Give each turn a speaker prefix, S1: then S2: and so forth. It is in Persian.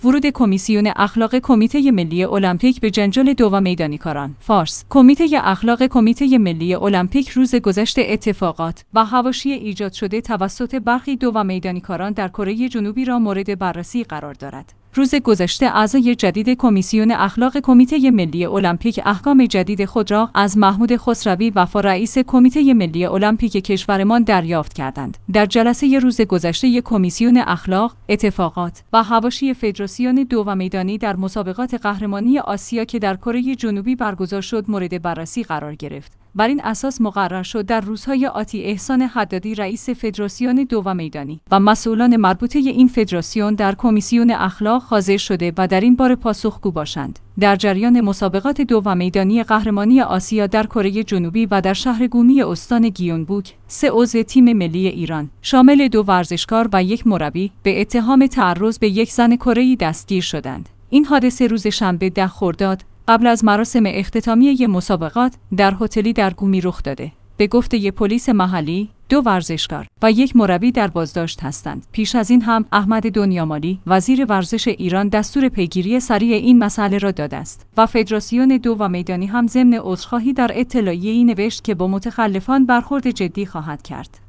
S1: ورود کمیسیون اخلاق کمیته ملی المپیک به جنجال دو و میدانیکاران. فارس: کمیته اخلاق کمیته ملی المپیک روز گذشته اتفاقات و حواشی ایجاد شده توسط برخی دو و میدانیکاران در کره جنوبی را مورد بررسی قرار دارد. روز گذشته اعضای جدید کمیسیون اخلاق کمیته ملی المپیک احکام جدید خود را از محمود خسروی وفا رئیس کمیته ملی المپیک کشورمان دریافت کردند. در جلسه روز گذشته کمیسیون اخلاق، اتفاقات و حواشی فدراسیون دو و میدانی در مسابقات قهرمانی آسیا که در کره جنوبی برگزار شد مورد بررسی قرار گرفت. بر این اساس مقرر شد در روزهای آتی احسان حدادی رئیس فدراسیون دو و میدانی و مسئولان مربوطه این فدراسیون در کمیسیون اخلاق حاضر شده و در این باره پاسخگو باشند. در جریان مسابقات دو و میدانی قهرمانی آسیا در کره جنوبی و در شهر گومی استان گیونبوک، 3 عضو تیم ملی ایران شامل 2 ورزشکار و 1 مربی به اتهام تعرض به یک زن کره‌ای دستگیر شدند. این حادثه روز شنبه 10 خرداد قبل از مراسم اختتامیه مسابقات در هتلی در گومی رخ داده. به گفته پلیس محلی، 2 ورزشکار و 1 مربی در بازداشت هستند. پیش از این هم احمد دنیامالی، وزیر ورزش ایران، دستور پیگیری سریع این مسئله را داده است و فدراسیون دو و میدانی هم ضمن عذرخواهی در اطلاعیه‌ای نوشت که با متخلفان برخورد جدی خواهد کرد.